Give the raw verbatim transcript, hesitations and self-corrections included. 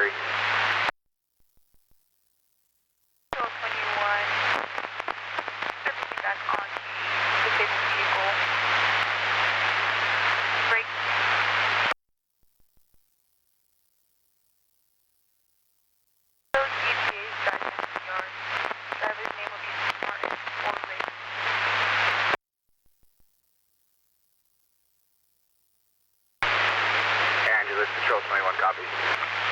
Missouri. Patrol twenty-one, surfacing back on the disabled vehicle. Brake. Road E T A is back in the yard. Driver's name will be Martin or Rick. Angeles, Patrol twenty-one, copy.